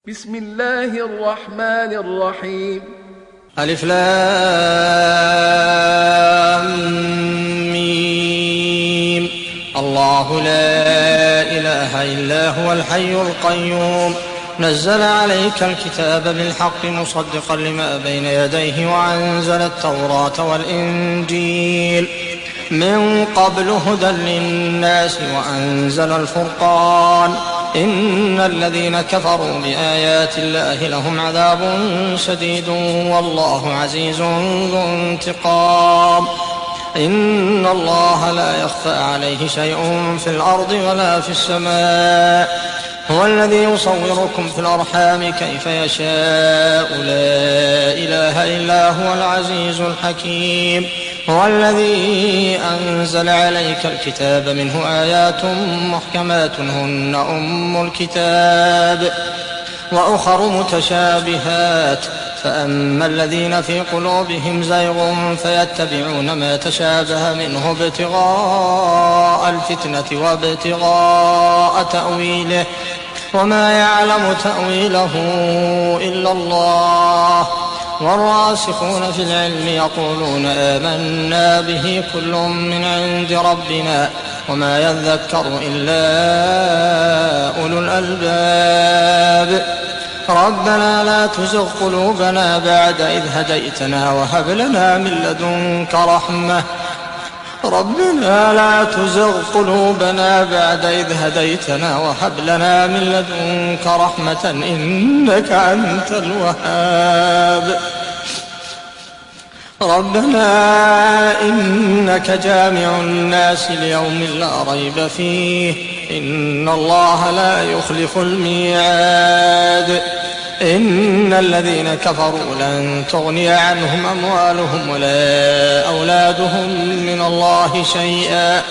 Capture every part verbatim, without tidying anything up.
بسم الله الرحمن الرحيم. ألف لام ميم. الله لا إله إلا هو الحي القيوم نزل عليك الكتاب بالحق مصدقا لما بين يديه وأنزل التوراة والإنجيل من قبل هدى للناس وأنزل الفرقان إن الذين كفروا بآيات الله لهم عذاب شديد والله عزيز ذو انتقام. إن الله لا يخفى عليه شيء في الأرض ولا في السماء هو الذي يصوركم في الأرحام كيف يشاء لا إله إلا هو العزيز الحكيم. هو الذي أنزل عليك الكتاب منه آيات محكمات هن أم الكتاب وأخر متشابهات فأما الذين في قلوبهم زيغ فيتبعون ما تشابه منه ابتغاء الفتنة وابتغاء تأويله وما يعلم تأويله إلا الله والراسخون في العلم يقولون آمنا به كل من عند ربنا وما يذكر إلا أولو الألباب. ربنا لا تزغ قلوبنا بعد إذ هديتنا وهب لنا من لدنك رحمة ربنا لا تزغ قلوبنا بعد إذ هديتنا وهب لنا من لدنك رحمة إنك أنت الوهاب. ربنا إنك جامع الناس ليوم لا ريب فيه إن الله لا يخلف الميعاد. إن الذين كفروا لن تغني عنهم أموالهم ولا أولادهم من الله شيئا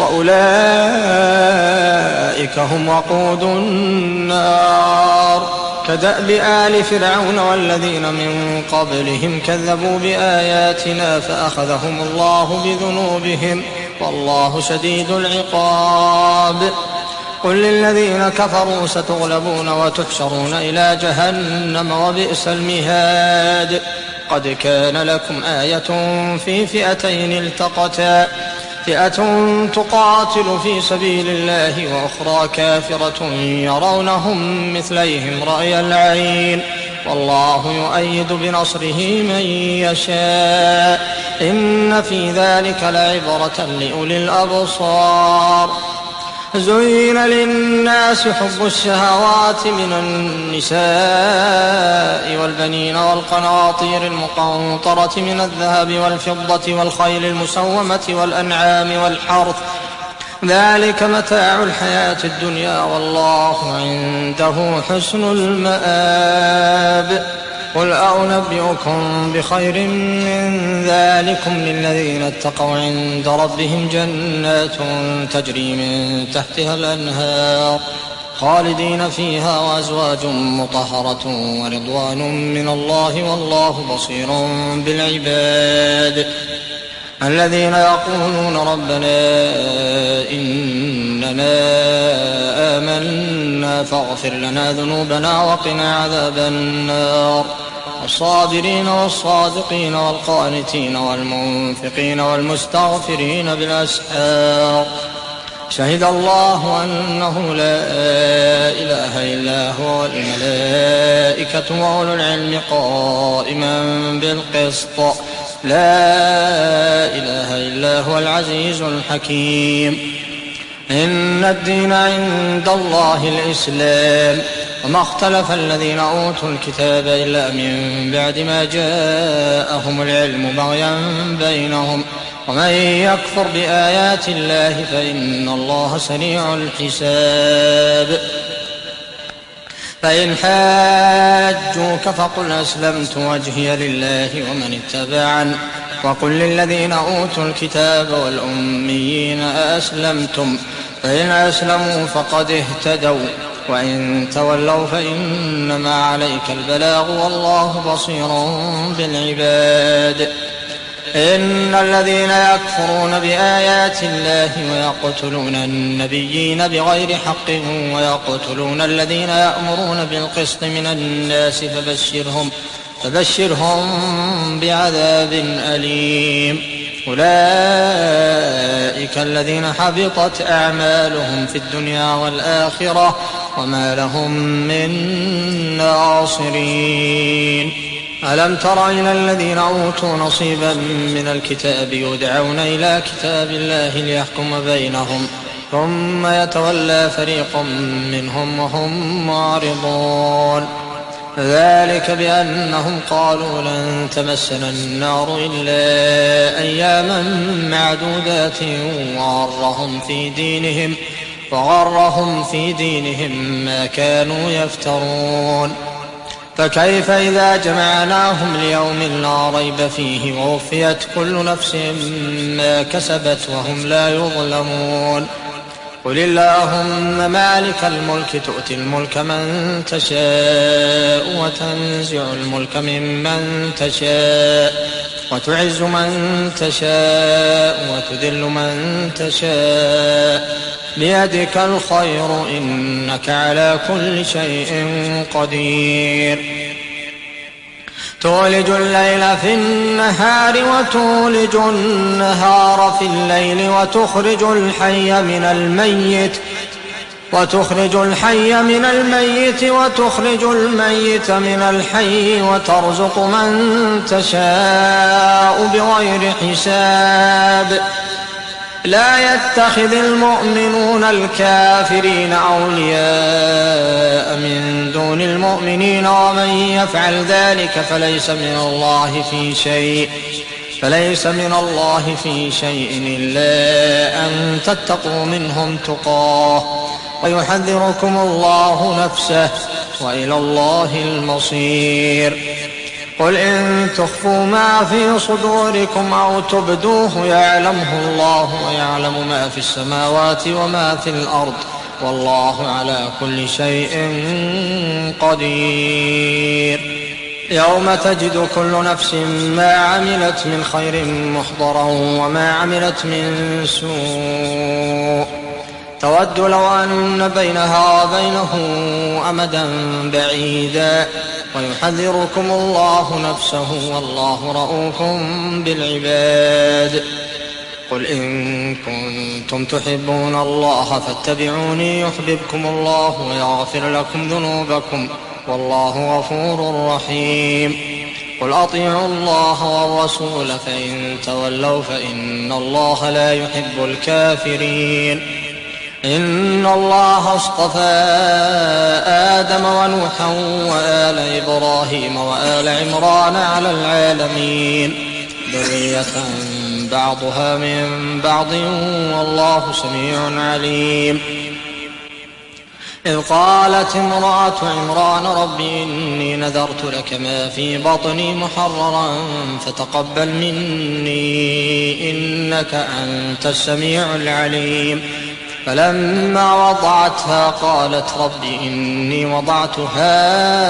وأولئك هم وقود النار. كدأب آل فرعون والذين من قبلهم كذبوا بآياتنا فأخذهم الله بذنوبهم والله شديد العقاب. قل للذين كفروا ستغلبون وتحشرون إلى جهنم وبئس المهاد. قد كان لكم آية في فئتين التقتا فئة تقاتل في سبيل الله وأخرى كافرة يرونهم مثليهم رأي العين والله يؤيد بنصره من يشاء إن في ذلك لعبرة لأولي الأبصار. زين للناس حب الشهوات من النساء والبنين والقناطير المقنطرة من الذهب والفضة والخيل المسومة والأنعام والحرث ذلك متاع الحياة الدنيا والله عنده حسن المآب. قل أنبئكم بخير من ذلكم للذين اتقوا عند ربهم جنات تجري من تحتها الأنهار خالدين فيها وأزواج مطهرة ورضوان من الله والله بصير بالعباد. الذين يقولون ربنا إننا آمنا فاغفر لنا ذنوبنا وقنا عذاب النار. الصابرين والصادقين والقانتين والمنفقين والمستغفرين بالأسحار. شهد الله أنه لا إله إلا هو الملائكة وأولو العلم قائما بالقسط لا إله إلا هو العزيز الحكيم. إن الدين عند الله الإسلام وما اختلف الذين أوتوا الكتاب إلا من بعد ما جاءهم العلم بغيا بينهم ومن يكفر بآيات الله فإن الله سريع الحساب. فإن حاجوك فقل أسلمت وجهي لله ومن اتبعني وقل للذين أوتوا الكتاب والأميين أسلمتم فإن أسلموا فقد اهتدوا وإن تولوا فإنما عليك البلاغ والله بصير بالعباد. إن الذين يكفرون بآيات الله ويقتلون النبيين بغير حق ويقتلون الذين يأمرون بالقسط من الناس فبشرهم, فبشرهم بعذاب أليم. أولئك الذين حبطت أعمالهم في الدنيا والآخرة وما لهم من ناصرين. ألم تر إلى الذين أوتوا نصيبا من الكتاب يدعون إلى كتاب الله ليحكم بينهم ثم يتولى فريق منهم وهم معرضون. ذلك بأنهم قالوا لن تمسنا النار إلا أياما معدودات وغرهم في دينهم, وغرهم في دينهم ما كانوا يفترون. فكيف إذا جمعناهم ليوم لا ريب فيه ووفيت كل نفس ما كسبت وهم لا يظلمون. قل اللهم مالك الملك تؤتي الملك من تشاء وتنزع الملك ممن تشاء وتعز من تشاء وتذل من تشاء بيدك الخير إنك على كل شيء قدير. تولج الليل في النهار وتولج النهار في الليل وتخرج الحي من الميت وتخرج الحي من الميت وتخرج الميت من الحي وترزق من تشاء بغير حساب. لا يتخذ المؤمنون الكافرين أولياء من دون المؤمنين ومن يفعل ذلك فليس من الله في شيء فليس من الله في شيء إلا أن تتقوا منهم تقاه ويحذركم الله نفسه وإلى الله المصير. قل إن تخفوا ما في صدوركم أو تبدوه يعلمه الله ويعلم ما في السماوات وما في الأرض والله على كل شيء قدير. يوم تجد كل نفس ما عملت من خير محضرا وما عملت من سوء تود لو أن بينها وبينه أمدا بعيدا ويحذركم الله نفسه والله رؤوف بالعباد. قل إن كنتم تحبون الله فاتبعوني يحببكم الله ويغفر لكم ذنوبكم والله غفور رحيم. قل أطيعوا الله والرسول فإن تولوا فإن الله لا يحب الكافرين. إن الله اصطفى آدم ونوحا وآل إبراهيم وآل عمران على العالمين ذرية بعضها من بعض والله سميع عليم. إذ قالت امرأة عمران رب إني نذرت لك ما في بطني محررا فتقبل مني إنك أنت السميع العليم. فلما وضعتها قالت رب إني وضعتها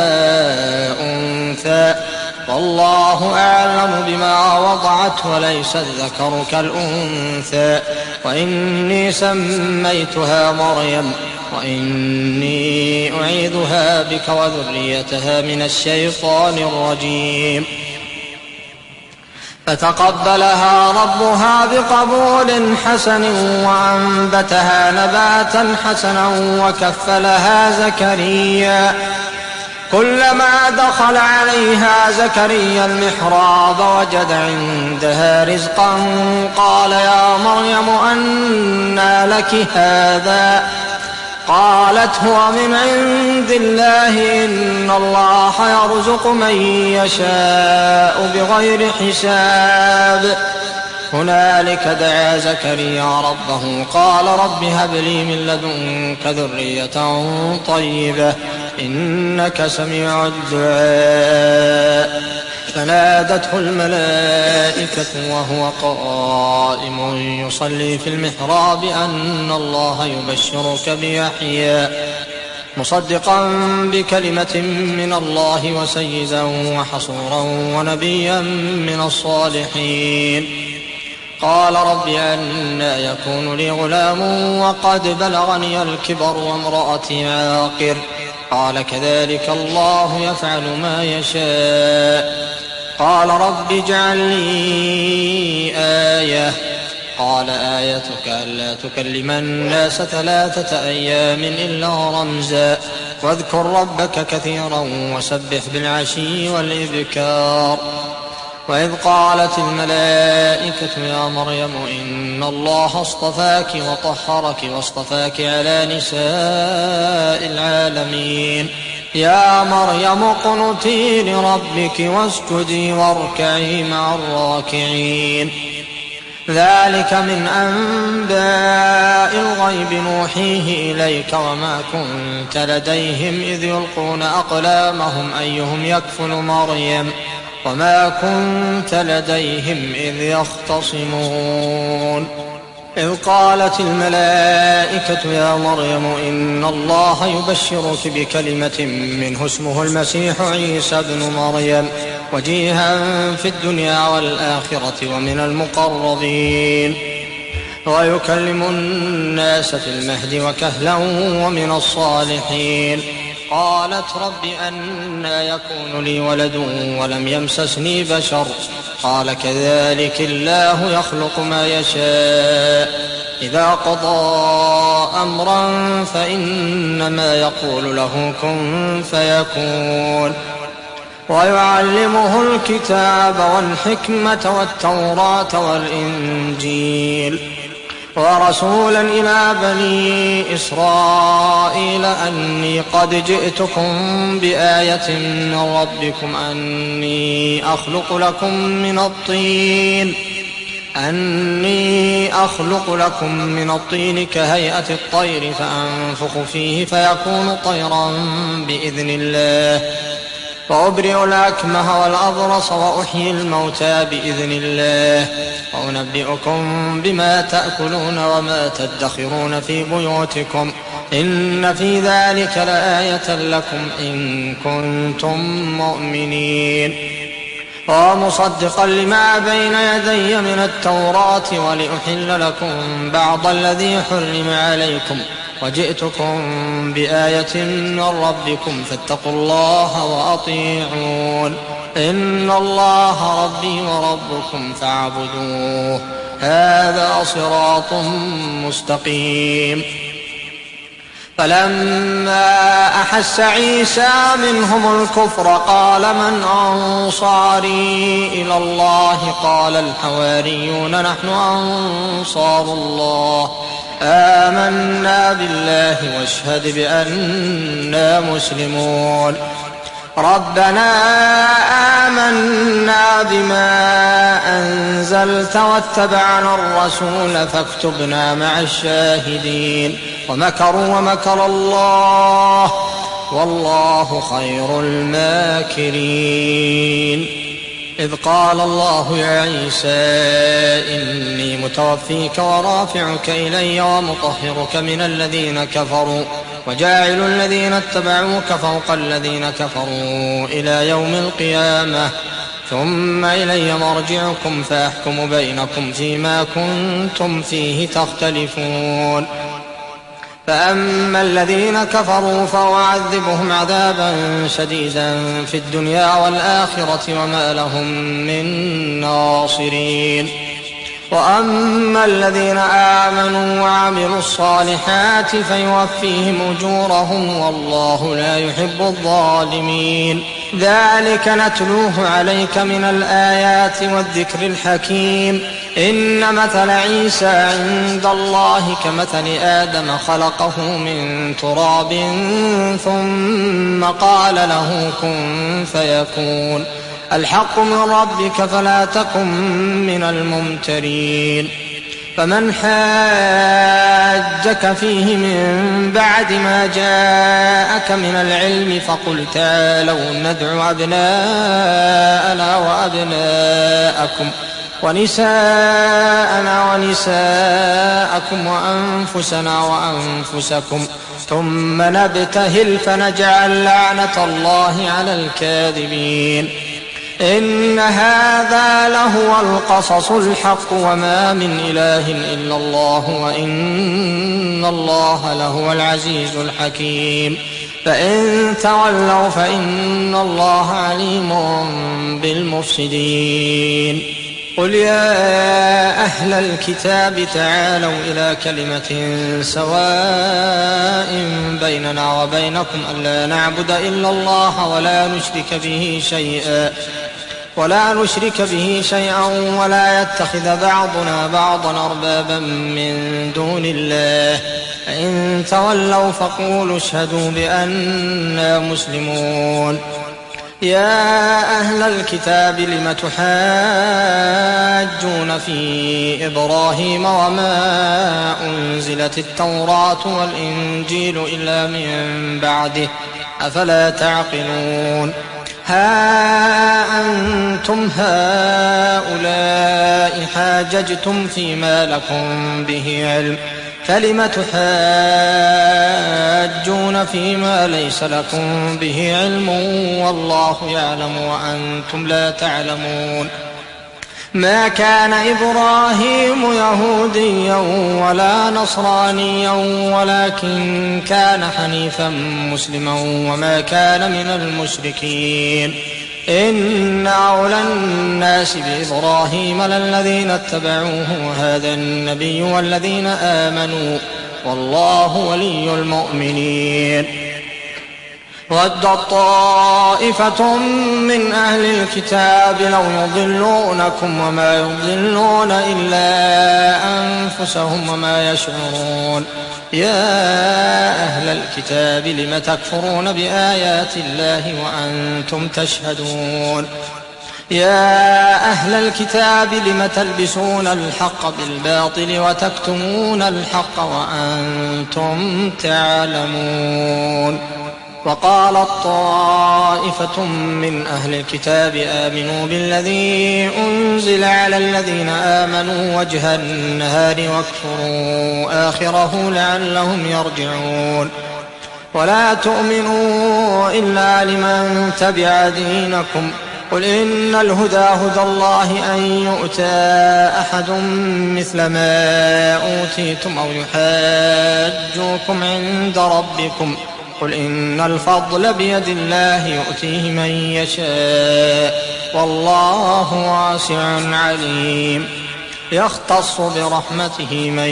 أنثى والله أعلم بما وضعت وليس الذكر كالأنثى وإني سميتها مريم وإني أعيذها بك وذريتها من الشيطان الرجيم. فتقبلها ربها بقبول حسن وأنبتها نباتا حسنا وكفلها زكريا. كلما دخل عليها زكريا المحراب وجد عندها رزقا قال يا مريم أنى لك هذا؟ قالت هو من عند الله إن الله يرزق من يشاء بغير حساب. هنالك دعا زكريا ربه قال رب هب لي من لدنك ذرية طيبة إنك سميع الدعاء. فنادته الملائكة وهو قائم يصلي في المحراب أن الله يبشرك بيحيى مصدقا بكلمة من الله وسيدا وحصورا ونبيا من الصالحين. قال رب أنى يكون لي غلام وقد بلغني الكبر وامرأتي عاقر. قال كذلك الله يفعل ما يشاء. قال رب اجعل لي آية. قال آيتك ألا تكلم الناس ثلاثة أيام إلا رمزا واذكر ربك كثيرا وسبح بالعشي والإبكار. وإذ قالت الملائكة يا مريم إن الله اصطفاك وطهرك واصطفاك على نساء العالمين يا مريم اقنتي لربك واسجدي واركعي مع الراكعين. ذلك من أنباء الغيب نوحيه إليك وما كنت لديهم إذ يلقون أقلامهم أيهم يكفل مريم وما كنت لديهم إذ يختصمون. إذ قالت الملائكة يا مريم إن الله يبشرك بكلمة منه اسمه المسيح عيسى ابن مريم وجيها في الدنيا والآخرة ومن المقربين ويكلم الناس في المهد وكهلا ومن الصالحين. قالت رب أنى يكون لي ولد ولم يمسسني بشر. قال كذلك الله يخلق ما يشاء إذا قضى أمرا فإنما يقول له كن فيكون. ويعلمه الكتاب والحكمة والتوراة والإنجيل ورسولا إلى بني إسرائيل أني قد جئتكم بآية من ربكم أني أخلق لكم من الطين أني أخلق لكم من الطين كهيئة الطير فأنفخ فيه فيكون طيرا بإذن الله وأبرئ الأكمه والأبرص وأحيي الموتى بإذن الله وأنبئكم بما تأكلون وما تدخرون في بيوتكم إن في ذلك لآية لكم إن كنتم مؤمنين. ومصدقا لما بين يدي من التوراة ولأحل لكم بعض الذي حرم عليكم وجئتكم بآية من ربكم فاتقوا الله وأطيعون إن الله ربي وربكم فاعبدوه هذا صراط مستقيم. فلما أحس عيسى منهم الكفر قال من أنصاري إلى الله قال الحواريون نحن أنصار الله آمنا بالله واشهد بأننا مسلمون. ربنا آمنا بما أنزلت واتبعنا الرسول فاكتبنا مع الشاهدين. ومكروا ومكر الله والله خير الماكرين. إذ قال الله يا عيسى إني متوفيك ورافعك إلي ومطهرك من الذين كفروا وجاعل الذين اتبعوك فوق الذين كفروا إلى يوم القيامة ثم إلي مرجعكم فأحكم بينكم فيما كنتم فيه تختلفون. فأما الذين كفروا فأعذبهم عذابا شديدا في الدنيا والآخرة وما لهم من ناصرين. وأما الذين آمنوا وعملوا الصالحات فيوفيهم أجورهم والله لا يحب الظالمين. ذلك نتلوه عليك من الآيات والذكر الحكيم. إن مثل عيسى عند الله كمثل آدم خلقه من تراب ثم قال له كن فيكون. الحق من ربك فلا تكن من الممترين. فمن حاجك فيه من بعد ما جاءك من العلم فقل تعالوا ندع أبناءنا وأبناءكم ونساءنا ونساءكم وأنفسنا وأنفسكم ثم نبتهل فنجعل لعنة الله على الكاذبين. إن هذا لهو القصص الحق وما من إله إلا الله وإن الله لهو العزيز الحكيم. فإن تولوا فإن الله عليم بالمفسدين. قل يا أهل الكتاب تعالوا إلى كلمة سواء بيننا وبينكم ألا نعبد إلا الله ولا نشرك به شيئا ولا نشرك به شيئا ولا يتخذ بعضنا بعضا أربابا من دون الله. فإن تولوا فقولوا اشهدوا بأننا مسلمون. يا أهل الكتاب لم تحاجون في إبراهيم وما أنزلت التوراة والإنجيل إلا من بعده أفلا تعقلون. ها أنتم هؤلاء حاججتم فيما لكم به علم فلم تحاجون فيما ليس لكم به علم والله يعلم وأنتم لا تعلمون. ما كان إبراهيم يهوديا ولا نصرانيا ولكن كان حنيفا مسلما وما كان من المشركين. إن أولى الناس بإبراهيم للذين اتبعوه وهذا النبي والذين آمنوا والله ولي المؤمنين. ودت طائفة من أهل الكتاب لو يضلونكم وما يضلون إلا أنفسهم وما يشعرون. يا أهل الكتاب لم تكفرون بآيات الله وأنتم تشهدون. يا أهل الكتاب لم تلبسون الحق بالباطل وتكتمون الحق وأنتم تعلمون. وقالت طائفة من أهل الكتاب آمنوا بالذي أنزل على الذين آمنوا وجه النهار واكفروا آخره لعلهم يرجعون. ولا تؤمنوا إلا لمن تبع دينكم قل إن الهدى هدى الله أن يؤتى أحد مثل ما أوتيتم أو يحاجوكم عند ربكم قل إن الفضل بيد الله يؤتيه من يشاء والله واسع عليم. يختص برحمته من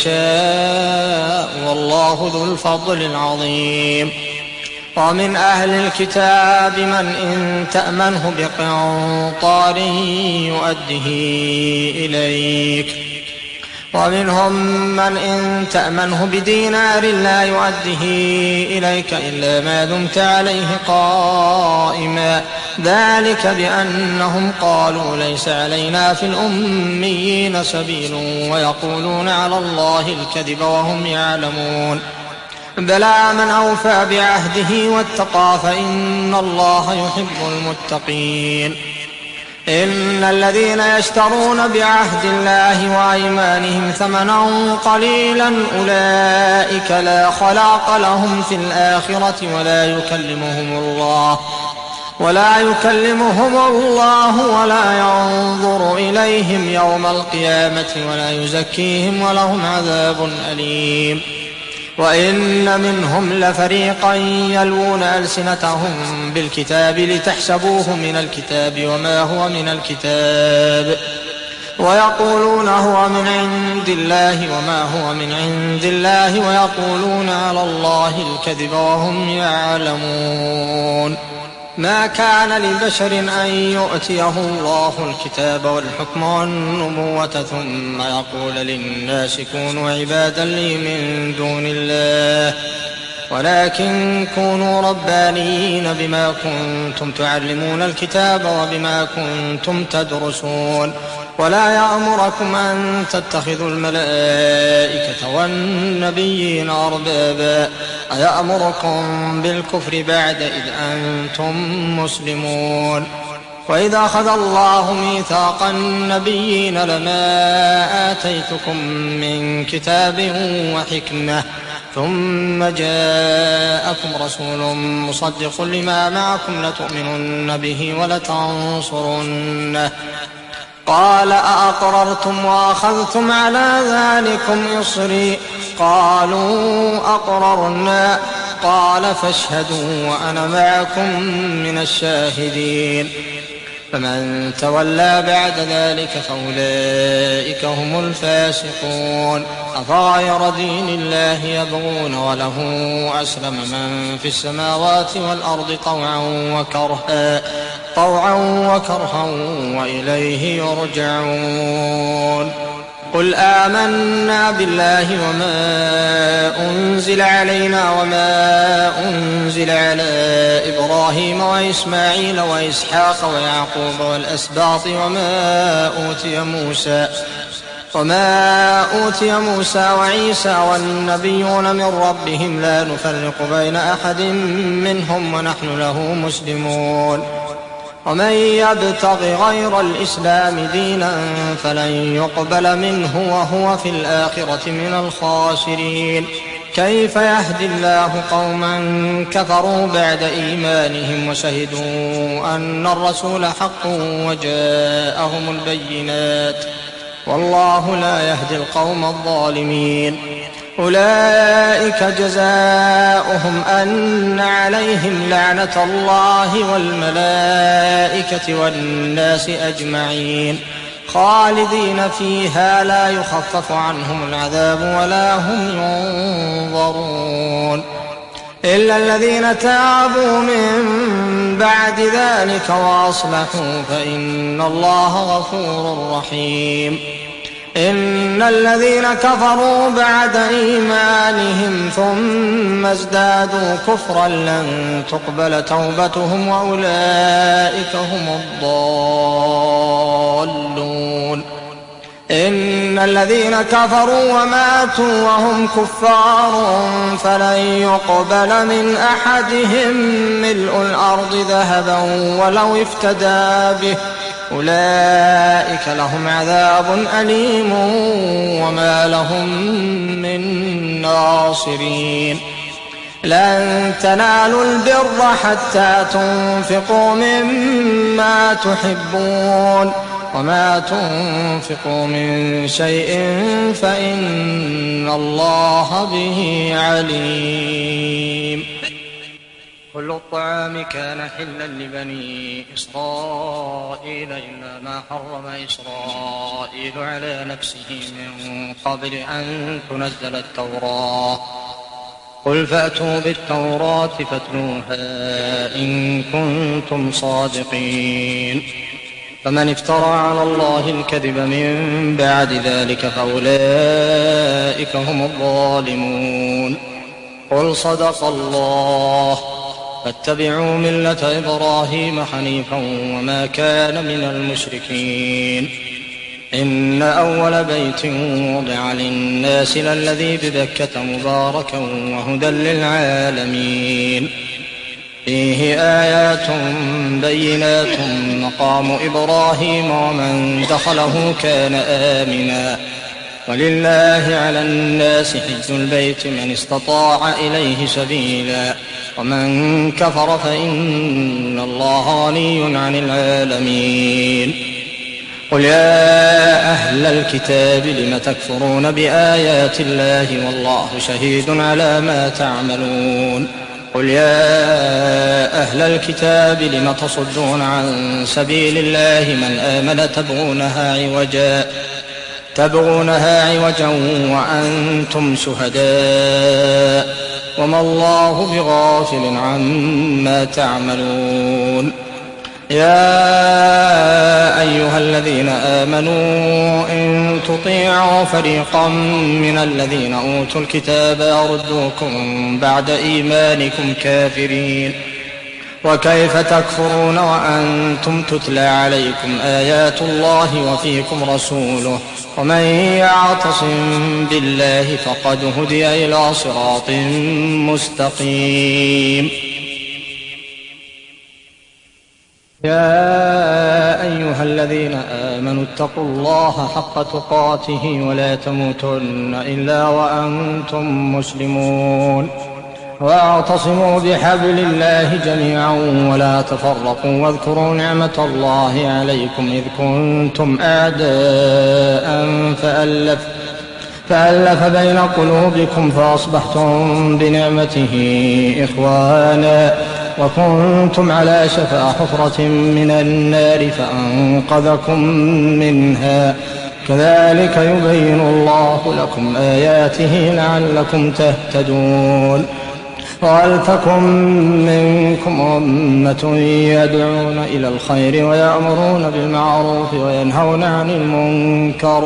يشاء والله ذو الفضل العظيم. ومن أهل الكتاب من إن تأمنه بقنطار يؤده إليك ومنهم من إن تأمنه بدينار لا يؤده إليك إلا ما دمت عليه قائما ذلك بأنهم قالوا ليس علينا في الأميين سبيل ويقولون على الله الكذب وهم يعلمون. بلى من أوفى بعهده واتقى فإن الله يحب المتقين. إن الذين يشترون بعهد الله وأيمانهم ثمنا قليلا أولئك لا خلاق لهم في الآخرة ولا يكلمهم الله ولا يكلمهم الله ولا ينظر إليهم يوم القيامة ولا يزكيهم ولهم عذاب أليم. وإن منهم لفريقا يلوون ألسنتهم بالكتاب لتحسبوه من الكتاب وما هو من الكتاب ويقولون هو من عند الله وما هو من عند الله ويقولون على الله الكذب وهم يعلمون. ما كان لبشر أن يؤتيه الله الكتاب والحكم والنبوة ثم يقول للناس كونوا عبادا لي من دون الله ولكن كونوا ربانيين بما كنتم تعلمون الكتاب وبما كنتم تدرسون. ولا يأمركم أن تتخذوا الملائكة والنبيين أربابا أيأمركم بالكفر بعد إذ أنتم مسلمون. وإذا أخذ الله ميثاق النبيين لما آتيتكم من كتاب وحكمة ثم جاءكم رسول مصدق لما معكم لتؤمنن به ولتنصرنه قال أأقررتم وأخذتم على ذلكم إصري قالوا أقررنا قال فاشهدوا وأنا معكم من الشاهدين فمن تولى بعد ذلك فأولئك هم الفاسقون أفغير دين الله يبغون وله أسلم من في السماوات والأرض طوعا وكرها طوعا وكرها وإليه يرجعون قل آمنا بالله وما أنزل علينا وما أنزل على إبراهيم وإسماعيل وإسحاق ويعقوب والأسباط وما أوتي موسى وما أوتي موسى وعيسى والنبيون من ربهم لا نفرق بين أحد منهم ونحن له مسلمون ومن يبتغ غير الإسلام دينا فلن يقبل منه وهو في الآخرة من الخاسرين كيف يهدي الله قوما كفروا بعد إيمانهم وشهدوا أن الرسول حق وجاءهم البينات والله لا يهدي القوم الظالمين أولئك جزاؤهم أن عليهم لعنة الله والملائكة والناس أجمعين خالدين فيها لا يخفف عنهم العذاب ولا هم ينظرون إلا الذين تابوا من بعد ذلك وأصلحوا فإن الله غفور رحيم إن الذين كفروا بعد إيمانهم ثم ازدادوا كفرا لن تقبل توبتهم وأولئك هم الضالون إن الذين كفروا وماتوا وهم كفار فلن يقبل من أحدهم ملء الأرض ذهبا ولو افتدى به أولئك لهم عذاب أليم وما لهم من ناصرين لن تنالوا البر حتى تنفقوا مما تحبون وما تنفقوا من شيء فإن الله به عليم كل الطعام كان حلا لبني إسرائيل إلا ما حرم إسرائيل على نفسه من قبل أن تنزل التوراة قل فأتوا بالتوراة فاتلوها إن كنتم صادقين فمن افترى على الله الكذب من بعد ذلك فأولئك هم الظالمون قل صدق الله فاتبعوا ملة إبراهيم حنيفا وما كان من المشركين إن أول بيت وضع للناس للذي ببكة مباركا وهدى للعالمين فيه آيات بينات مقام إبراهيم ومن دخله كان آمنا ولله على الناس حج البيت من استطاع إليه سبيلا ومن كفر فإن الله غني عن العالمين قل يا أهل الكتاب لم تكفرون بآيات الله والله شهيد على ما تعملون قل يا أهل الكتاب لم تصدون عن سبيل الله من آمن تبغونها عوجا تبغونها عوجا وأنتم شهداء وما الله بغافل عما تعملون يا أيها الذين آمنوا إن تطيعوا فريقا من الذين أوتوا الكتاب يردوكم بعد إيمانكم كافرين وكيف تكفرون وأنتم تتلى عليكم آيات الله وفيكم رسوله ومن يعتصم بالله فقد هدي إلى صراط مستقيم يا أيها الذين آمنوا اتقوا الله حق تقاته ولا تموتن إلا وأنتم مسلمون واعتصموا بحبل الله جميعا ولا تفرقوا واذكروا نعمة الله عليكم إذ كنتم أعداء فألف, فألف بين قلوبكم فأصبحتم بنعمته إخوانا وكنتم على شفا حفرة من النار فأنقذكم منها كذلك يبين الله لكم آياته لعلكم تهتدون ولتكن منكم أمة يدعون إلى الخير ويأمرون بالمعروف وينهون عن المنكر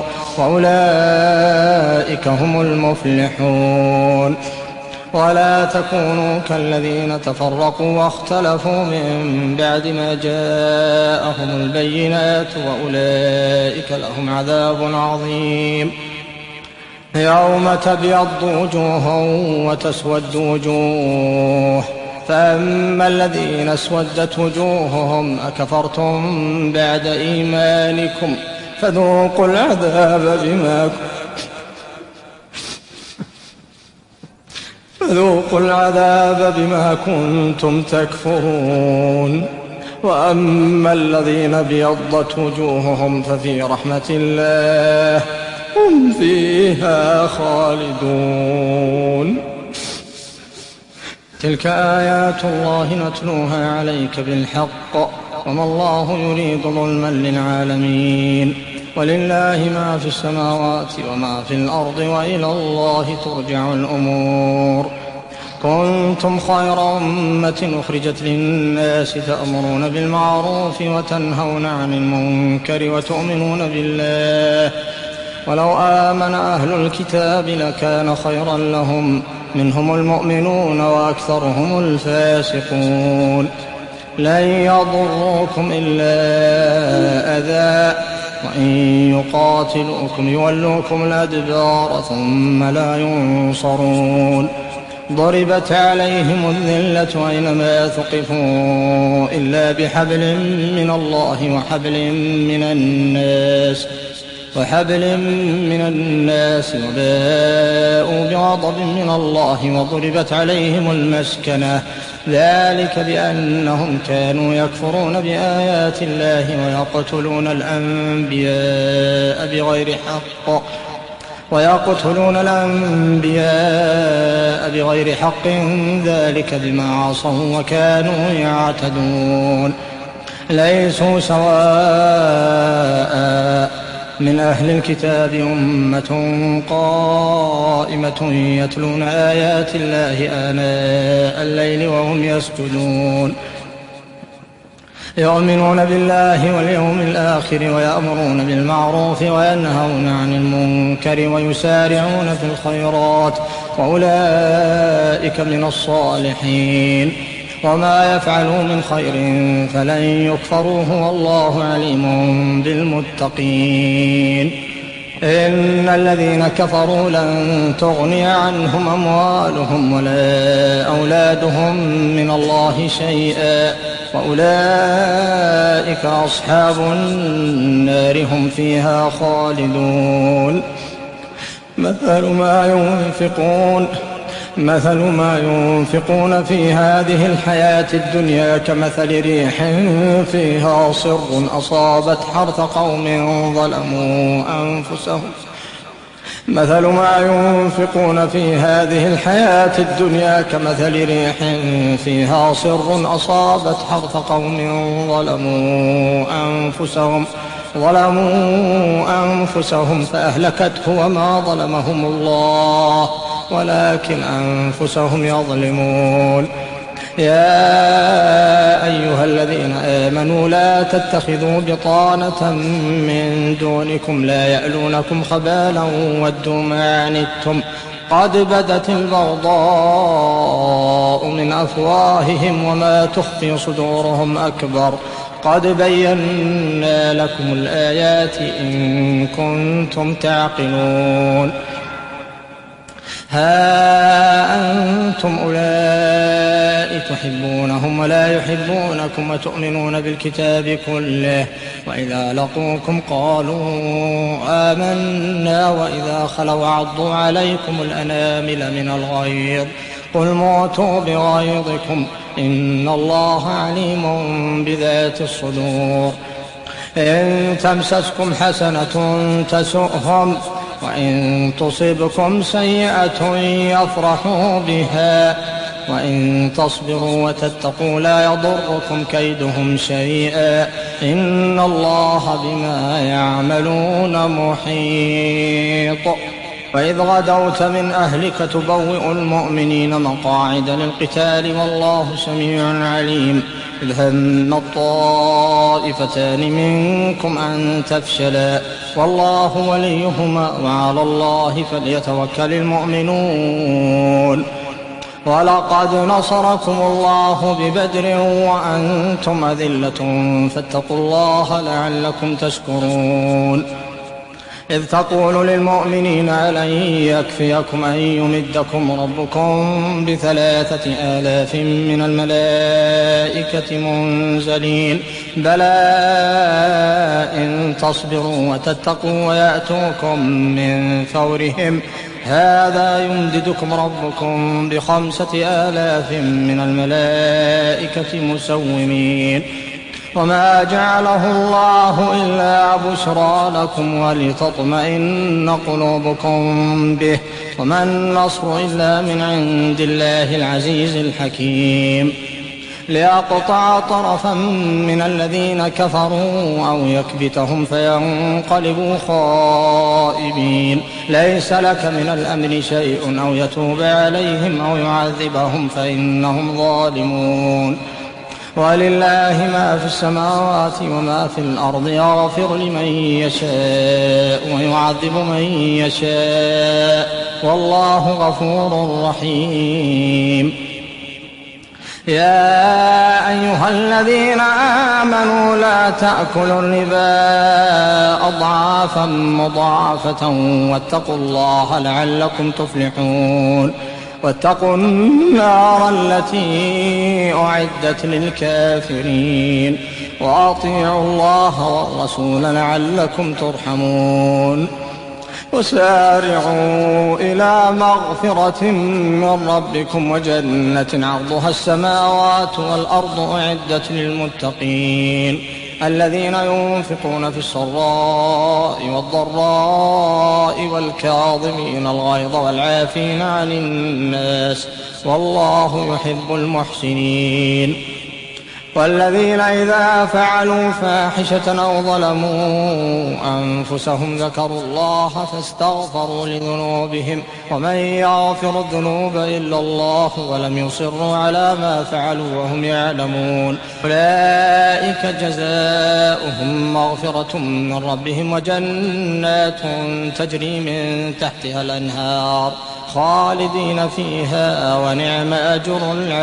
وأولئك هم المفلحون ولا تكونوا كالذين تفرقوا واختلفوا من بعد ما جاءهم البينات وأولئك لهم عذاب عظيم يوم تبيض وجوه وتسود وجوه فأما الذين اسودت وجوههم أكفرتم بعد إيمانكم فذوقوا العذاب بما فذوقوا العذاب بما كنتم تكفرون وأما الذين ابيضت وجوههم ففي رحمة الله هم فيها خالدون تلك آيات الله نتلوها عليك بالحق وما الله يريد ظلما للعالمين ولله ما في السماوات وما في الأرض وإلى الله ترجع الأمور كنتم خير أمة أخرجت للناس تأمرون بالمعروف وتنهون عن المنكر وتؤمنون بالله ولو آمن أهل الكتاب لكان خيرا لهم منهم المؤمنون وأكثرهم الفاسقون لن يضروكم إلا أذى وإن يقاتلوكم يولوكم الأدبار ثم لا ينصرون ضربت عليهم الذلة أينما ثقفوا إلا بحبل من الله وحبل من الناس وحبل من الناس وباءوا بغضب من الله وضربت عليهم المسكنة ذلك بأنهم كانوا يكفرون بآيات الله ويقتلون الأنبياء بغير حق ويقتلون الأنبياء بغير حق ذلك بما عصوا وكانوا يعتدون ليسوا سواء من أهل الكتاب أمة قائمة يتلون آيات الله آناء الليل وهم يسجدون يؤمنون بالله واليوم الآخر ويأمرون بالمعروف وينهون عن المنكر ويسارعون في الخيرات وأولئك من الصالحين وما يفعلوا من خير فلن يكفروه والله عليم بالمتقين إن الذين كفروا لن تغني عنهم أموالهم ولا أولادهم من الله شيئا وأولئك أصحاب النار هم فيها خالدون مثل ما ينفقون مثل ما ينفقون في هذه الحياة الدنيا كمثل ريح فيها صر أصابت حرث قوم ظلموا أنفسهم مثل ما ينفقون في هذه الحياة الدنيا كمثل ريح فيها صر أصابت حرث قوم ظلموا أنفسهم ظلموا أنفسهم فأهلكته وما ظلمهم الله ولكن أنفسهم يظلمون يا أيها الذين آمنوا لا تتخذوا بطانة من دونكم لا يألونكم خبالا ودوا ما عنتم قد بدت البغضاء من أفواههم وما تخفي صدورهم أكبر قد بينا لكم الآيات إن كنتم تعقلون ها أنتم أولئك تحبونهم ولا يحبونكم وتؤمنون بالكتاب كله وإذا لقوكم قالوا آمنا وإذا خلوا عضوا عليكم الأنامل من الغيظ قل موتوا بغيظكم إن الله عليم بذات الصدور إن تمسسكم حسنة تسؤهم وإن تصبكم سيئة يفرحوا بها وإن تصبروا وتتقوا لا يضركم كيدهم شيئا إن الله بما يعملون محيط وإذ غدوت من أهلك تبوئ المؤمنين مقاعد للقتال والله سميع عليم إذ هم الطائفتان منكم أن تفشلا والله وليهما وعلى الله فليتوكل المؤمنون ولقد نصركم الله ببدر وأنتم أذلة فاتقوا الله لعلكم تشكرون إذ تقول للمؤمنين ألن يكفيكم أن يمدكم ربكم بثلاثة آلاف من الملائكة منزلين بلى إن تصبروا وتتقوا ويأتوكم من فورهم هذا يمددكم ربكم بخمسة آلاف من الملائكة مسومين وما جعله الله إلا بشرى لكم ولتطمئن قلوبكم به وما النصر إلا من عند الله العزيز الحكيم ليقطع طرفا من الذين كفروا أو يكبتهم فينقلبوا خائبين ليس لك من الأمر شيء أو يتوب عليهم أو يعذبهم فإنهم ظالمون ولله ما في السماوات وما في الأرض يغفر لمن يشاء ويعذب من يشاء والله غفور رحيم يا أيها الذين آمنوا لا تأكلوا الربا أضعافا مضاعفة واتقوا الله لعلكم تفلحون واتقوا النار التي أعدت للكافرين وأطيعوا الله والرسول لعلكم ترحمون وسارعوا إلى مغفرة من ربكم وجنة عرضها السماوات والأرض أعدت للمتقين الذين ينفقون في السراء والضراء والكاظمين الغيظ والعافين عن الناس والله يحب المحسنين والذين إذا فعلوا فاحشة أو ظلموا أنفسهم ذكروا الله فاستغفروا لذنوبهم ومن يغفر الذنوب إلا الله ولم يصروا على ما فعلوا وهم يعلمون أولئك جزاؤهم مغفرة من ربهم وجنات تجري من تحتها الأنهار خالدين فيها ونعم أجر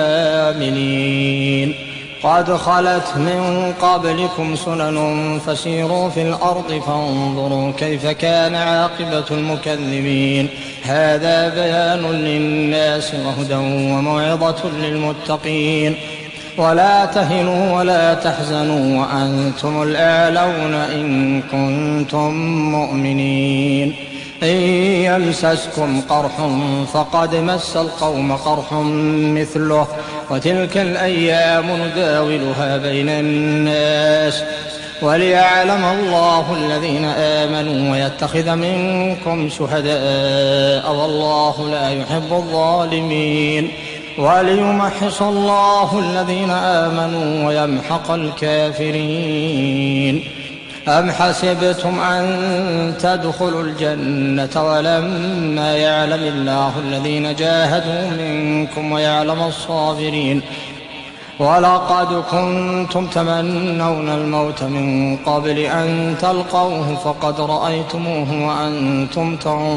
العاملين قد خلت من قبلكم سنن فسيروا في الأرض فانظروا كيف كان عاقبة المكذبين هذا بيان للناس وهدى وموعظة للمتقين ولا تهنوا ولا تحزنوا وأنتم الأعلون إن كنتم مؤمنين إن يمسسكم قرح فقد مس القوم قرح مثله وتلك الأيام نداولها بين الناس وليعلم الله الذين آمنوا ويتخذ منكم شهداء والله لا يحب الظالمين وليمحص الله الذين آمنوا ويمحق الكافرين أم حسبتم أن تدخلوا الجنة ولما يعلم الله الذين جاهدوا منكم ويعلم الصابرين ولقد كنتم تمنون الموت من قبل أن تلقوه فقد رأيتموه وأنتم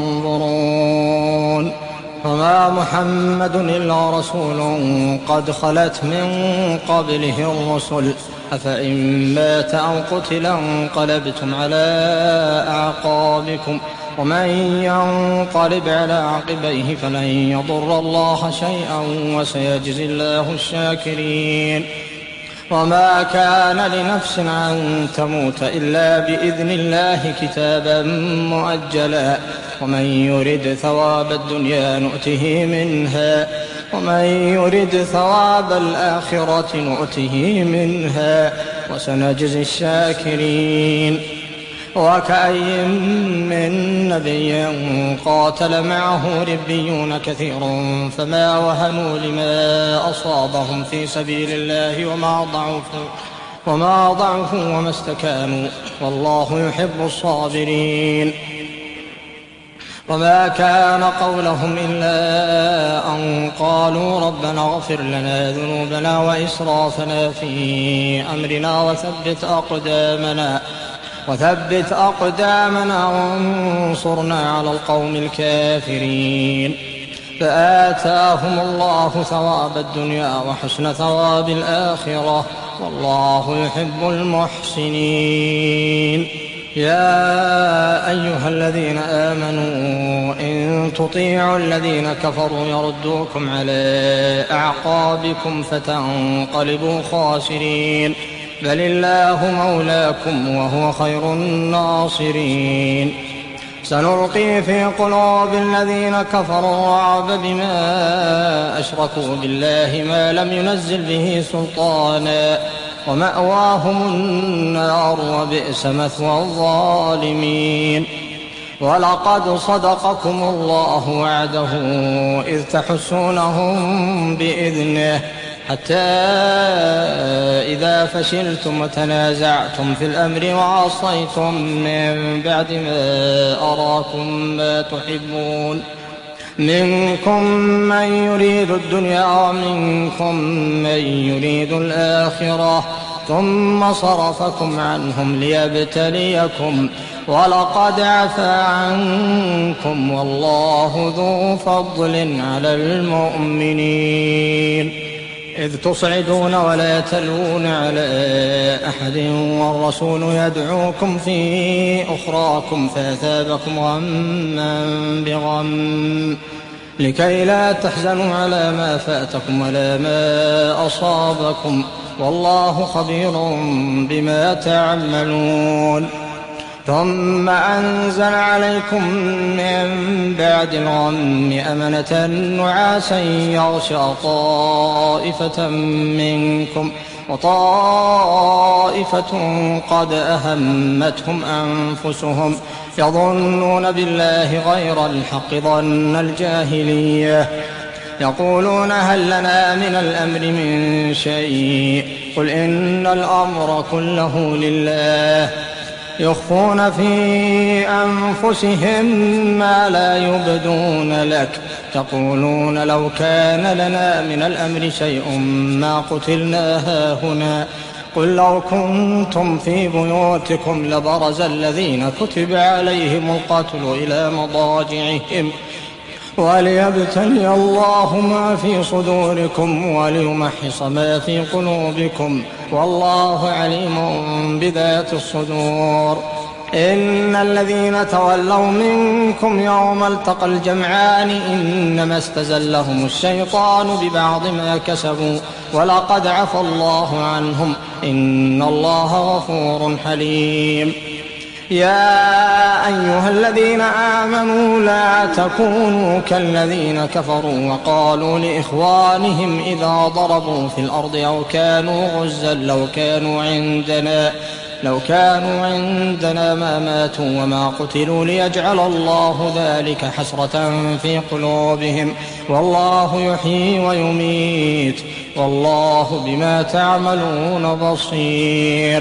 تنظرون وما محمد إلا رسول قد خلت من قبله الرسل أفإن مات أو قتل انقلبتم على أعقابكم ومن ينقلب على عقبيه فلن يضر الله شيئا وسيجزي الله الشاكرين. وما كان لنفس أن تموت إلا بإذن الله كتابا مؤجلا ومن يرد ثواب الدنيا نؤته منها ومن يرد ثواب الآخرة نؤته منها وسنجزي الشاكرين. وكأي من نبي قاتل معه ربيون كثير فما وهنوا لما أصابهم في سبيل الله وما ضعفوا وما ضعفوا وما استكانوا والله يحب الصابرين. وما كان قولهم إلا أن قالوا ربنا اغفر لنا ذنوبنا وإسرافنا في أمرنا وثبت أقدامنا وثبت أقدامنا وانصرنا على القوم الكافرين. فآتاهم الله ثواب الدنيا وحسن ثواب الآخرة والله يحب المحسنين. يا أيها الذين آمنوا إن تطيعوا الذين كفروا يردوكم على أعقابكم فتنقلبوا خاسرين بل الله مولاكم وهو خير الناصرين. سنلقي في قلوب الذين كفروا الرعب بما أشركوا بالله ما لم ينزل به سلطانا ومأواهم النار وبئس مثوى الظالمين. ولقد صدقكم الله وعده إذ تحسونهم بإذنه حتى إذا فشلتم وتنازعتم في الأمر وعصيتم من بعد ما أراكم ما تحبون منكم من يريد الدنيا ومنكم من يريد الآخرة ثم صرفكم عنهم ليبتليكم ولقد عفا عنكم والله ذو فضل على المؤمنين. إذ تصعدون ولا تلوون على أحد والرسول يدعوكم في أخراكم فأثابكم غما بغم لكي لا تحزنوا على ما فاتكم ولا ما أصابكم والله خبير بما تعملون. ثم أنزل عليكم من بعد الغم أمنة نعاسا يغشى طائفة منكم وطائفة قد أهمتهم أنفسهم يظنون بالله غير الحق ظن الجاهلية يقولون هل لنا من الأمر من شيء قل إن الأمر كله لله يخفون في أنفسهم ما لا يبدون لك تقولون لو كان لنا من الأمر شيء ما قتلنا هاهنا قل لو كنتم في بيوتكم لبرز الذين كتب عليهم القتل إلى مضاجعهم وليبتلي الله ما في صدوركم وليمحص ما في قلوبكم والله عليم بذات الصدور. إن الذين تولوا منكم يوم التقى الجمعان إنما استزلهم الشيطان ببعض ما كسبوا ولقد عفى الله عنهم إن الله غفور حليم. يا أيها الذين آمنوا لا تكونوا كالذين كفروا وقالوا لإخوانهم إذا ضربوا في الأرض أو كانوا غزا لو كانوا عندنا لو كانوا عندنا ما ماتوا وما قتلوا ليجعل الله ذلك حسرة في قلوبهم والله يحيي ويميت والله بما تعملون بصير.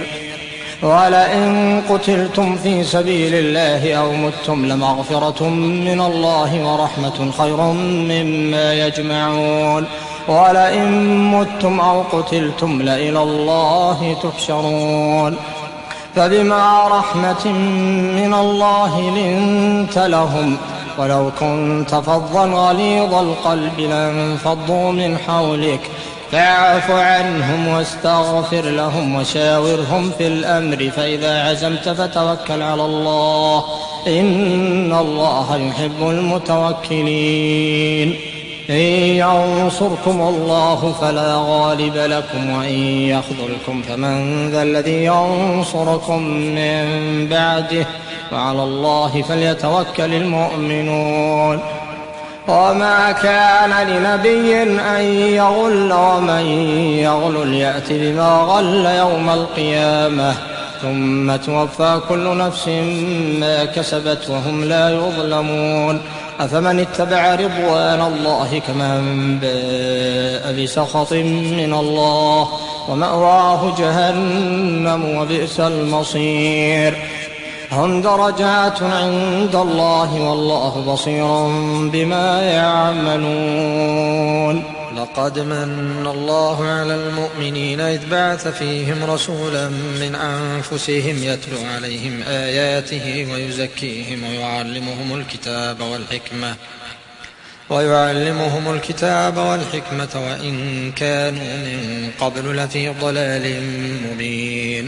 ولئن قتلتم في سبيل الله أو متم لمغفرة من الله ورحمة خير مما يجمعون. ولئن متم أو قتلتم لإلى الله تحشرون. فبما رحمة من الله لنت لهم ولو كنت فظا غليظ القلب لانفضوا من حولك فاعف عنهم واستغفر لهم وشاورهم في الأمر فإذا عزمت فتوكل على الله إن الله يحب المتوكلين. إن ينصركم الله فلا غالب لكم وإن يخذلكم فمن ذا الذي ينصركم من بعده وعلى الله فليتوكل المؤمنون. وما كان لنبي أن يغل ومن يغل يأت بما غل يوم القيامة ثم توفى كل نفس ما كسبت وهم لا يظلمون. أفمن اتبع رضوان الله كمن باء بسخط من الله ومأواه جهنم وبئس المصير. هم درجات عند الله والله بصير بما يعملون. لقد من الله على المؤمنين إذ بعث فيهم رسولا من أنفسهم يتلو عليهم آياته ويزكيهم ويعلمهم الكتاب والحكمة ويعلمهم الكتاب والحكمة وإن كانوا من قبل لفي ضلال مبين.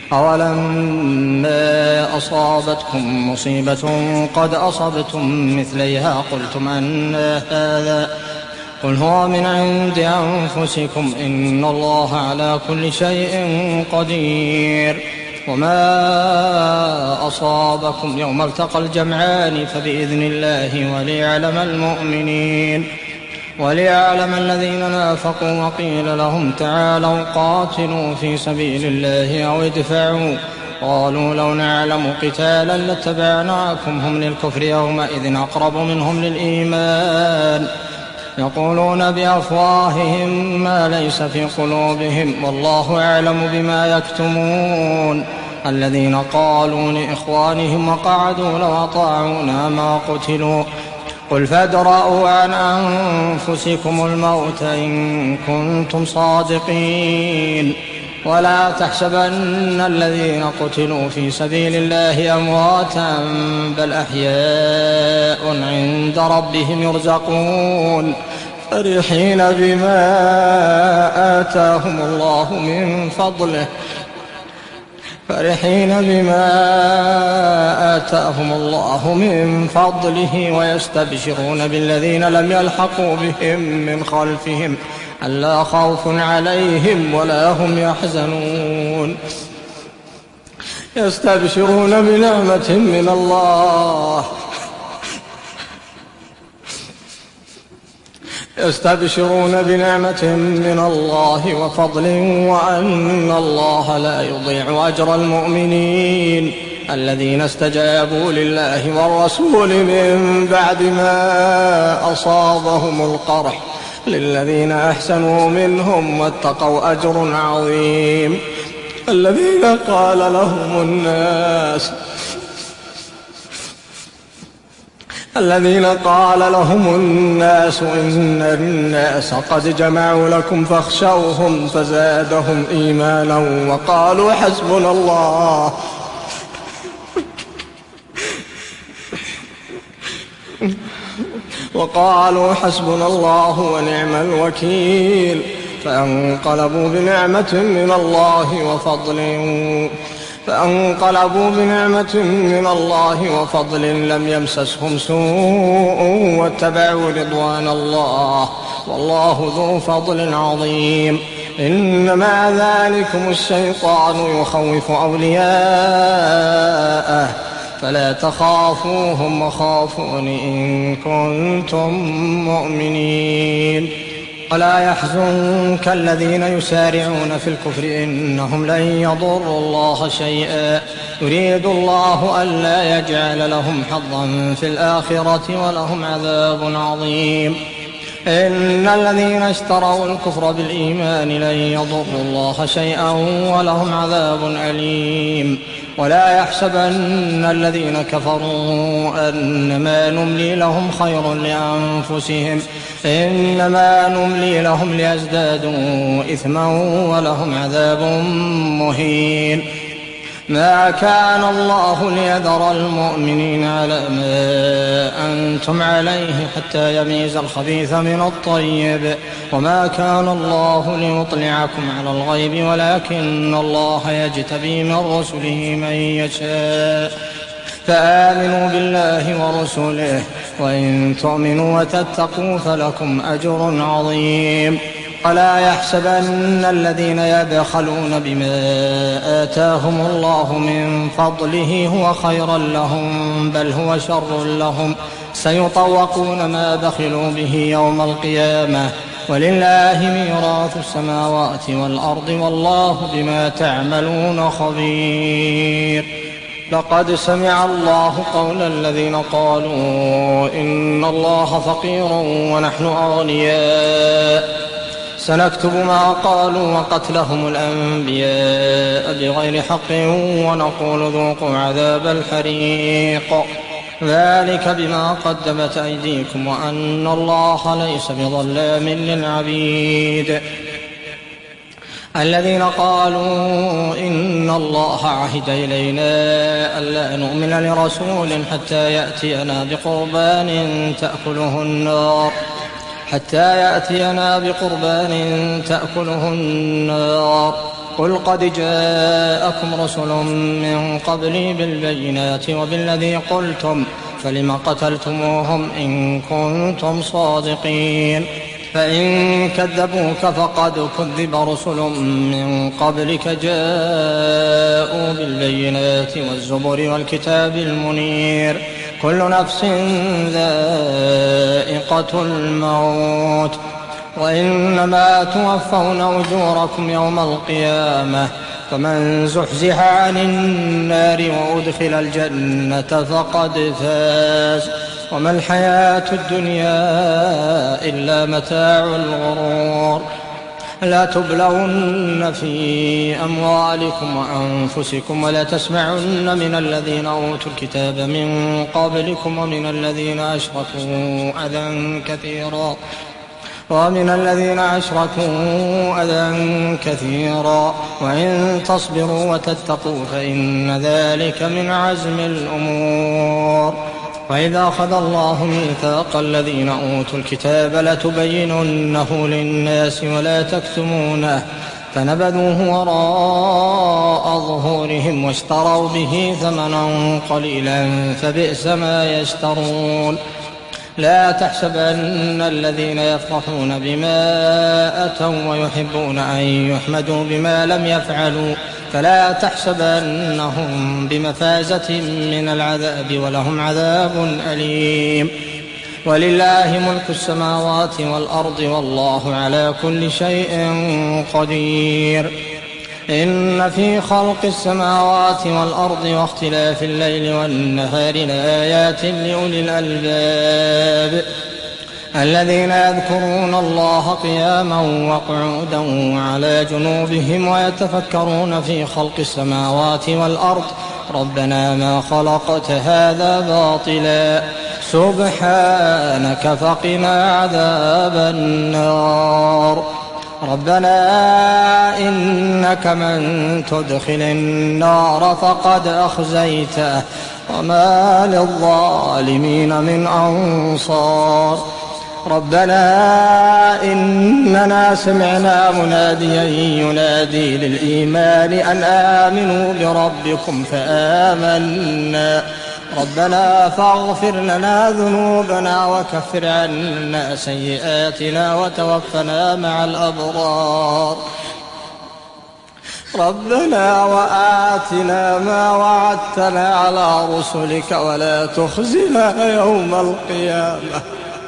أولما أصابتكم مصيبة قد أصبتم مثليها قلتم أن هذا قل هو من عند أنفسكم إن الله على كل شيء قدير. وما أصابكم يوم التقى الجمعان فبإذن الله وليعلم المؤمنين وليعلم الذين نافقوا وقيل لهم تعالوا قاتلوا في سبيل الله أو ادفعوا قالوا لو نعلم قتالا لاتبعناكم هم للكفر يومئذ أقرب منهم للإيمان يقولون بأفواههم ما ليس في قلوبهم والله أعلم بما يكتمون. الذين قالوا لإخوانهم وقعدوا لو أطاعونا ما قتلوا قل فادرءوا عن أنفسكم الموت إن كنتم صادقين. ولا تحسبن الذين قتلوا في سبيل الله أمواتا بل أحياء عند ربهم يرزقون فرحين بما آتاهم الله من فضله فرحين بما آتاهم الله من فضله ويستبشرون بالذين لم يلحقوا بهم من خلفهم ألا خوف عليهم ولا هم يحزنون. يستبشرون بنعمة من الله يستبشرون بنعمة من الله وفضل وأن الله لا يضيع أجر المؤمنين الذين استجابوا لله والرسول من بعد ما أصابهم القرح للذين أحسنوا منهم واتقوا أجر عظيم. الذين قال لهم الناس الذين قال لهم الناس إن الناس قد جمعوا لكم فاخشوهم فزادهم إيمانا وقالوا حسبنا الله وقالوا حسبنا الله ونعم الوكيل فانقلبوا بنعمة من الله وفضل فانقلبوا بنعمة من الله وفضل لم يمسسهم سوء واتبعوا رضوان الله والله ذو فضل عظيم. إنما ذلكم الشيطان يخوف أولياءه فلا تخافوهم وخافون إن كنتم مؤمنين. ولا يحزنك الذين يسارعون في الكفر إنهم لن يضروا الله شيئا يريد الله ألا يجعل لهم حظا في الآخرة ولهم عذاب عظيم. إن الذين اشتروا الكفر بالإيمان لن يضروا الله شيئا ولهم عذاب أليم. ولا يحسبن الذين كفروا أنما نملي لهم خير لأنفسهم إنما نملي لهم ليزدادوا إثما ولهم عذاب مهين. ما كان الله ليذر المؤمنين على ما أنتم عليه حتى يميز الخبيث من الطيب وما كان الله ليطلعكم على الغيب ولكن الله يجتبي من رسله من يشاء فآمنوا بالله ورسله، وإن تؤمنوا وتتقوا فلكم أجر عظيم. ولا يحسبن الذين يبخلون بما آتاهم الله من فضله هو خيرا لهم، بل هو شر لهم، سيطوقون ما بخلوا به يوم القيامة، ولله ميراث السماوات والأرض، والله بما تعملون خبير. لقد سمع الله قول الذين قالوا إن الله فقير ونحن أغنياء، سنكتب ما قالوا وقتلهم الأنبياء بغير حق، ونقول ذوقوا عذاب الحريق، ذلك بما قدمت أيديكم وأن الله ليس بظلام للعبيد. الذين قالوا إن الله عهد إلينا ألا نؤمن لرسول حتى يأتينا بقربان تأكله النار حتى يأتينا بقربان تأكله النار قل قد جاءكم رسل من قبلي بالبينات وبالذي قلتم فلم قتلتموهم إن كنتم صادقين. فإن كذبوك فقد كذب رسل من قبلك جاءوا بالبينات والزبر والكتاب المنير، كل نفس ذائقة الموت، وإنما توفون أجوركم يوم القيامة، فمن زحزح عن النار وأدخل الجنة فقد فاز، وما الحياة الدنيا إلا متاع الغرور. لا تبلون في أموالكم وأنفسكم ولا تسمعن من الذين أوتوا الكتاب من قبلكم ومن الذين أشركوا أذى كثيرا ومن الذين أشركوا أذى كثيرا وإن تصبروا وتتقوا فإن ذلك من عزم الأمور. وإذا أخذ الله ميثاق الذين أوتوا الكتاب لتبيننه للناس ولا تكتمونه فنبذوه وراء ظهورهم واشتروا به ثمنا قليلا فبئس ما يشترون. لا تحسبن الذين يفرحون بما أتوا ويحبون أن يحمدوا بما لم يفعلوا فلا تحسبنهم بمفازة من العذاب ولهم عذاب أليم. ولله ملك السماوات والأرض والله على كل شيء قدير. إن في خلق السماوات والأرض واختلاف الليل والنهار لآيات لأولي الألباب الذين يذكرون الله قياما وقعودا وعلى جنوبهم ويتفكرون في خلق السماوات والأرض ربنا ما خلقت هذا باطلا سبحانك فقنا عذاب النار. ربنا إنك من تدخل النار فقد أخزيته وما للظالمين من أنصار. ربنا إننا سمعنا مناديا ينادي للإيمان أن آمنوا بربكم فآمنا ربنا فاغفر لنا ذنوبنا وكفر عنا سيئاتنا وتوفنا مع الأبرار. ربنا وآتنا ما وعدتنا على رسلك ولا تخزنا يوم القيامة.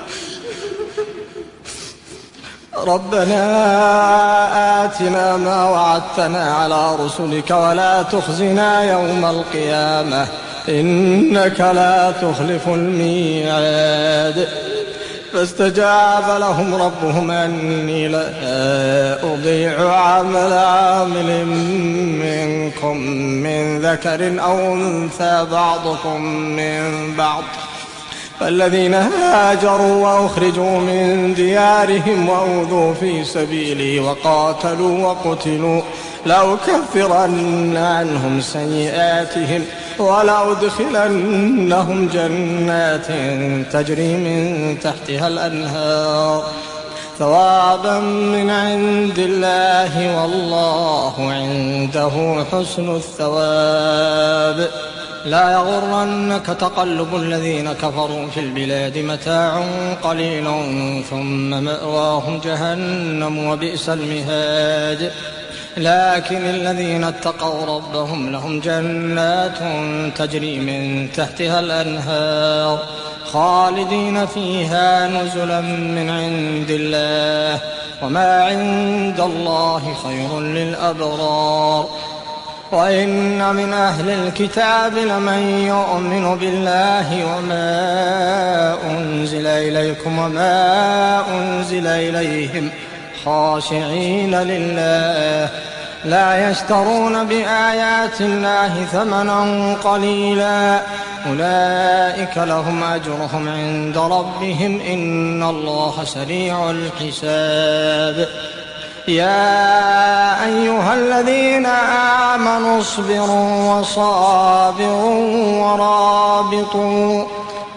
ربنا آتنا ما وعدتنا على رسلك ولا تخزنا يوم القيامة إنك لا تخلف الميعاد. فاستجاب لهم ربهم أني لا أضيع عمل عامل منكم من ذكر أو أنثى بعضكم من بعض فالذين هاجروا وأخرجوا من ديارهم وأوذوا في سبيلي وقاتلوا وقتلوا لأكفرن عنهم سيئاتهم ولأدخلنهم جنات تجري من تحتها الأنهار ثوابا من عند الله والله عنده حسن الثواب. لا يغرنك تقلب الذين كفروا في البلاد متاع قليل ثم مأواهم جهنم وبئس المهاد لكن الذين اتقوا ربهم لهم جنات تجري من تحتها الأنهار خالدين فيها نزلا من عند الله وما عند الله خير للأبرار وإن من أهل الكتاب لمن يؤمن بالله وما أنزل إليكم وما أنزل إليهم خاشعين لله لا يشترون بآيات الله ثمنا قليلا أولئك لهم أجرهم عند ربهم إن الله سريع الحساب يا أيها الذين آمنوا اصبروا وصابروا ورابطوا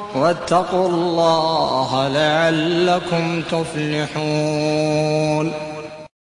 واتقوا الله لعلكم تفلحون.